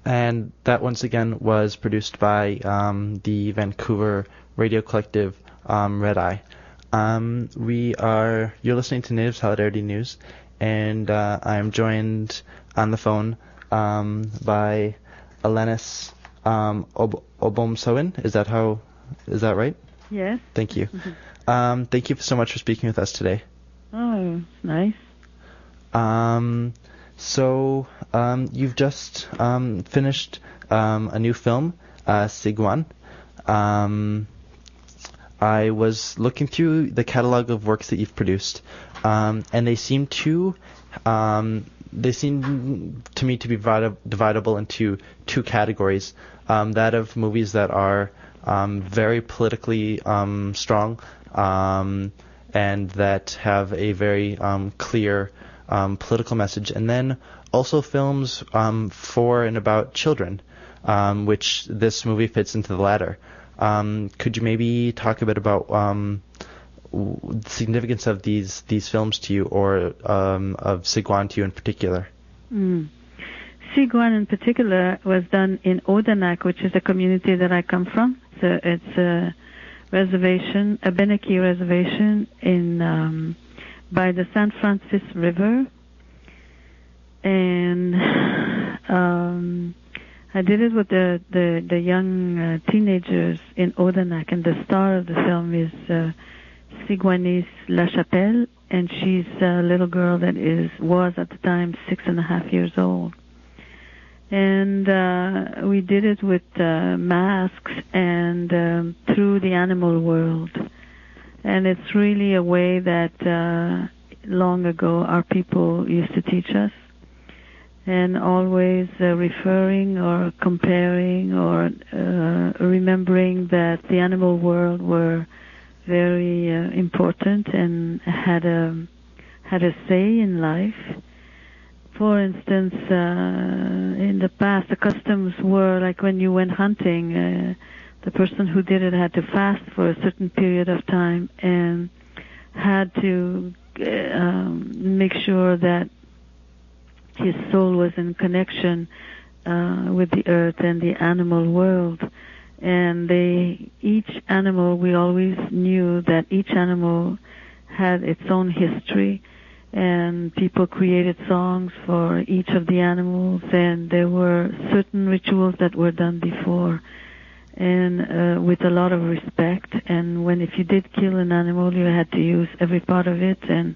And that once again was produced by the Vancouver radio collective Red Eye. You're listening to Native Solidarity News, and I'm joined on the phone by Alenis Obomsawin. Is that right? Yes. Thank you. Thank you so much for speaking with us today. Oh, nice. So you've just finished a new film, Sigwan. I was looking through the catalog of works that you've produced, and they seem to me to be dividable into two categories. That of movies that are very politically strong and that have a very clear political message, and then also films for and about children, which this movie fits into the latter. Could you maybe talk a bit about the significance of these films to you, or of Sigwan to you in particular? Sigwan in particular was done in Odanak, which is a community that I come from. So it's a reservation, a Benaki reservation in by the San Francisco River, and I did it with the young teenagers in Odanak, and the star of the film is Sigwanis Lachapelle, and she's a little girl that was at the time 6.5 years old. And we did it with masks and through the animal world. And it's really a way that long ago our people used to teach us, and always referring or comparing or remembering that the animal world were very important and had a say in life. For instance, in the past, the customs were like when you went hunting, the person who did it had to fast for a certain period of time and had to make sure that his soul was in connection with the earth and the animal world. And each animal, we always knew that each animal had its own history, and people created songs for each of the animals, and there were certain rituals that were done before, and with a lot of respect. And if you did kill an animal, you had to use every part of it, and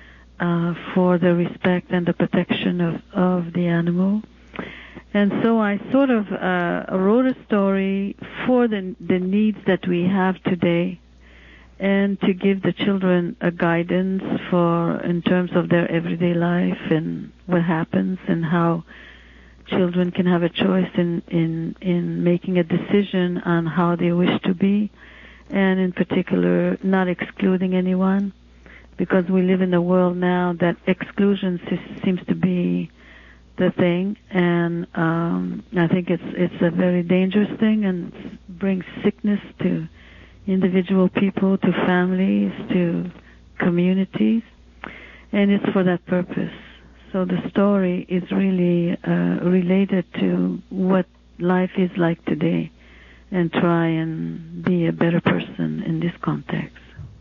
for the respect and the protection of the animal. And so I sort of wrote a story for the needs that we have today, and to give the children a guidance in terms of their everyday life and what happens, and how children can have a choice in making a decision on how they wish to be, and in particular not excluding anyone, because we live in a world now that exclusion seems to be the thing, and I think it's a very dangerous thing, and brings sickness to individual people, to families, to communities, and it's for that purpose. So the story is really related to what life is like today, and try and be a better person in this context.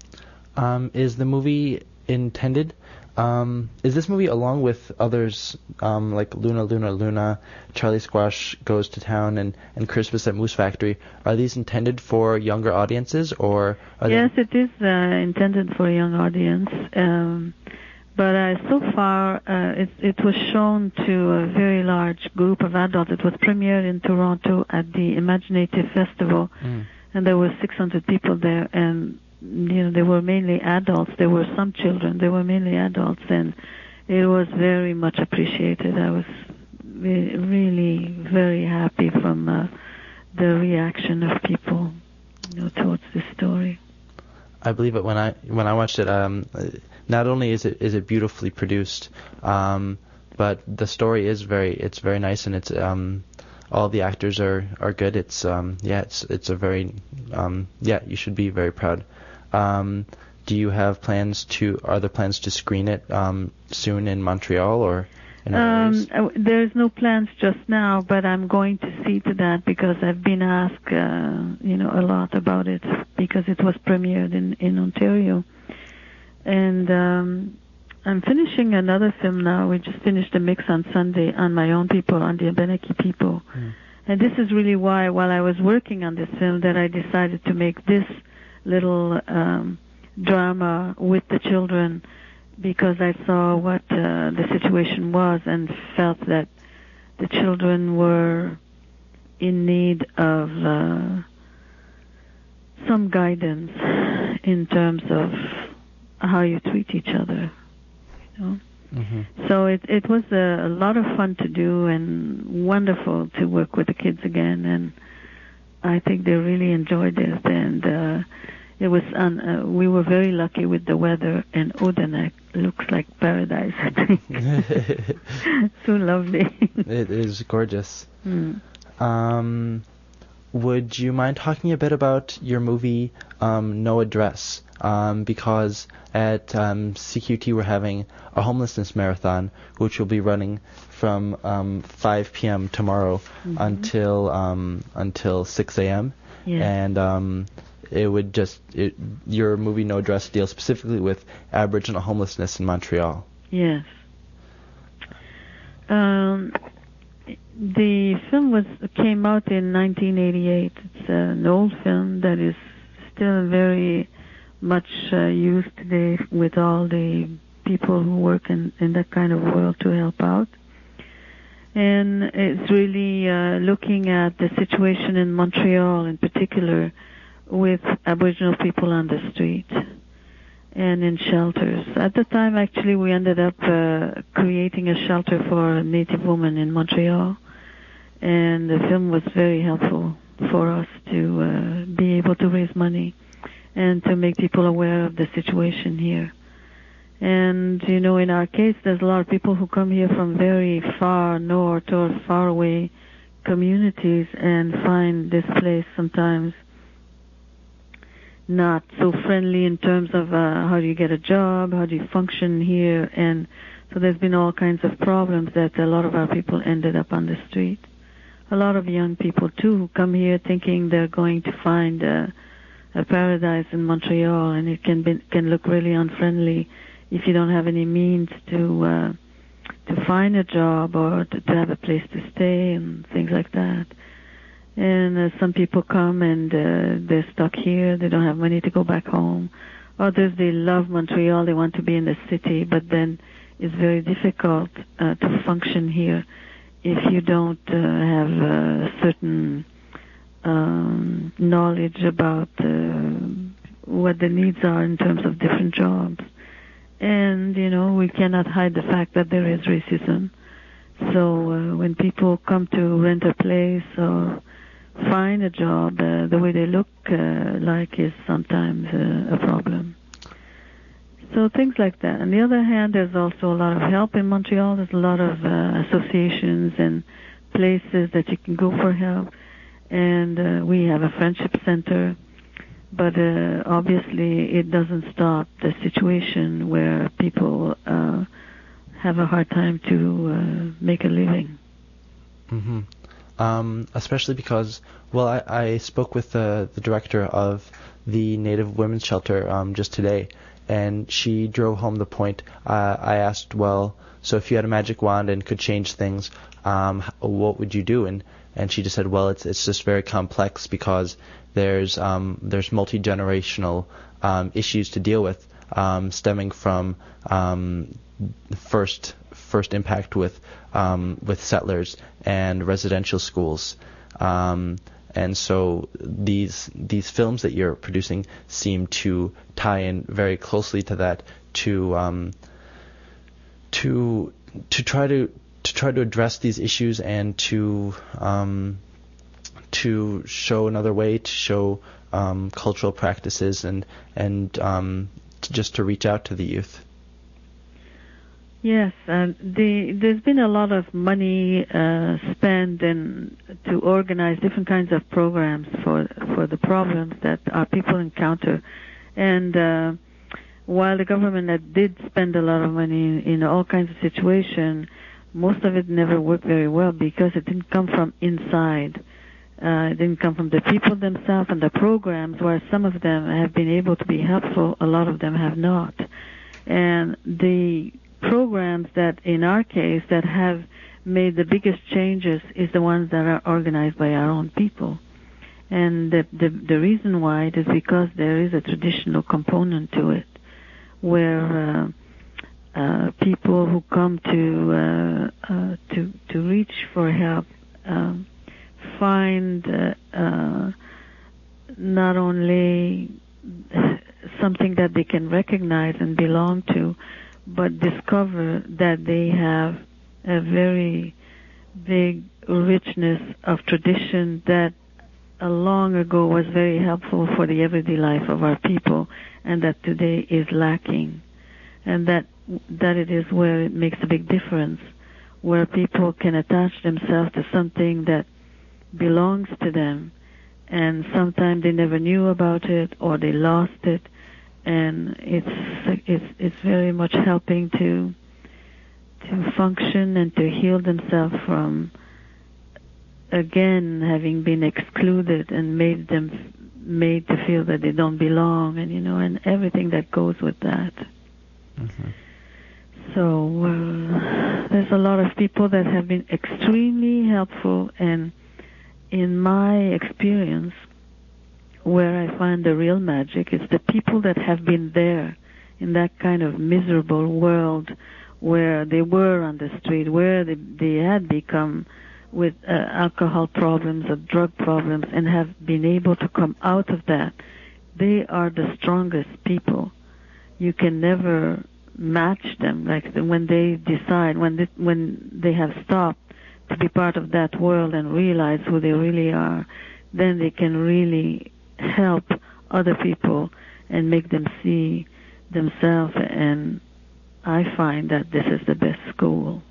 Is the movie intended? Is this movie, along with others like Luna, Luna, Luna, Charlie Squash Goes to Town, and Christmas at Moose Factory, are these intended for younger audiences, or? Yes, it is intended for a young audience. But so far, it was shown to a very large group of adults. It was premiered in Toronto at the Imaginative Festival, and there were 600 people there, and they were mainly adults. There were some children. They were mainly adults, and it was very much appreciated. I was really very happy from the reaction of people, towards this story. I believe it when I watched it. Not only is it beautifully produced, but the story is very nice, and it's all the actors are good. It's it's a very you should be very proud. Do you have plans to screen it soon in Montreal, or? in other areas? There's no plans just now, but I'm going to see to that because I've been asked, a lot about it because it was premiered in Ontario. And I'm finishing another film now. We just finished a mix on Sunday on my own people, on the Abenaki people. And this is really why, while I was working on this film, that I decided to make this little drama with the children, because I saw what the situation was and felt that the children were in need of some guidance in terms of how you treat each other. So it was a lot of fun to do and wonderful to work with the kids again, and I think they really enjoyed it. And it was we were very lucky with the weather, and Odanak looks like paradise. I think so lovely. It is gorgeous. Would you mind talking a bit about your movie No Address? Because at CQT we're having a homelessness marathon, which will be running from 5 p.m. tomorrow until 6 a.m. And your movie No Address deals specifically with Aboriginal homelessness in Montreal. Yes. The film came out in 1988. It's an old film that is still very much used today with all the people who work in that kind of world to help out. And it's really looking at the situation in Montreal in particular with Aboriginal people on the street and in shelters. At the time, actually, we ended up creating a shelter for Native women in Montreal, and the film was very helpful for us to be able to raise money and to make people aware of the situation here. And, in our case, there's a lot of people who come here from very far north or far away communities and find this place sometimes not so friendly in terms of how do you get a job, how do you function here, and so there's been all kinds of problems that a lot of our people ended up on the street. A lot of young people, too, who come here thinking they're going to find a paradise in Montreal, and it can look really unfriendly if you don't have any means to find a job or to have a place to stay and things like that. And some people come and they're stuck here. They don't have money to go back home. Others, they love Montreal. They want to be in the city, but then it's very difficult to function here if you don't have certain knowledge about what the needs are in terms of different jobs. And, we cannot hide the fact that there is racism. So when people come to rent a place or find a job, the way they look like is sometimes a problem. So things like that. On the other hand, there's also a lot of help in Montreal. There's a lot of associations and places that you can go for help. And we have a friendship center. But obviously it doesn't stop the situation where people have a hard time to make a living. Especially because, I spoke with the director of the Native Women's Shelter just today, and she drove home the point. I asked, so if you had a magic wand and could change things, what would you do? And she just said, it's just very complex because there's multi-generational issues to deal with, stemming from first impact with settlers and residential schools, and so these films that you're producing seem to tie in very closely to that, to try to address these issues and to show another way, to show cultural practices and just to reach out to the youth. Yes, there's been a lot of money spent to organize different kinds of programs for the problems that our people encounter. And while the government did spend a lot of money in all kinds of situations, most of it never worked very well because it didn't come from inside. It didn't come from the people themselves and the programs, where some of them have been able to be helpful, a lot of them have not. And the programs that, in our case, that have made the biggest changes is the ones that are organized by our own people. And the reason why it is because there is a traditional component to it, where people who come to reach for help find not only something that they can recognize and belong to, but discover that they have a very big richness of tradition that long ago was very helpful for the everyday life of our people, and that today is lacking. And that it is where it makes a big difference, where people can attach themselves to something that belongs to them, and sometimes they never knew about it or they lost it, and it's very much helping to function and to heal themselves from again having been excluded and made to feel that they don't belong, and and everything that goes with that. Mm-hmm. So there's a lot of people that have been extremely helpful, and in my experience, where I find the real magic is the people that have been there in that kind of miserable world where they were on the street, where they had become with alcohol problems or drug problems and have been able to come out of that. They are the strongest people. You can never match them. Like when they decide, when they have stopped to be part of that world and realize who they really are, then they can really help other people and make them see themselves. And I find that this is the best school.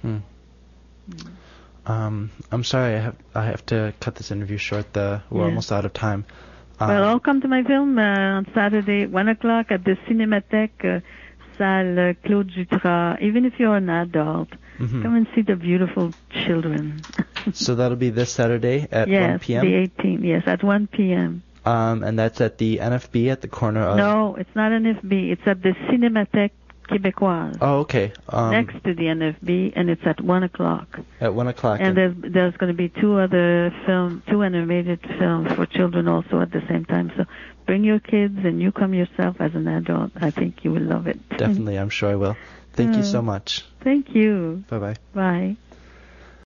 I'm sorry, I have to cut this interview short. We're almost out of time. Well, I'll come to my film on Saturday at 1 o'clock at the Cinémathèque, Salle Claude Jutras. Even if you're an adult, come and see the beautiful children. So that'll be this Saturday at 1 p.m.? Yes, the 18th, yes, at 1 p.m. And that's at the NFB at the corner of... No, it's not NFB. It's at the Cinémathèque Québécoise. Oh, okay. Next to the NFB, and it's at 1 o'clock. At 1 o'clock. And there's going to be two animated films for children also at the same time. So bring your kids and you come yourself as an adult. I think you will love it. Definitely, I'm sure I will. Thank you so much. Thank you. Bye-bye. Bye.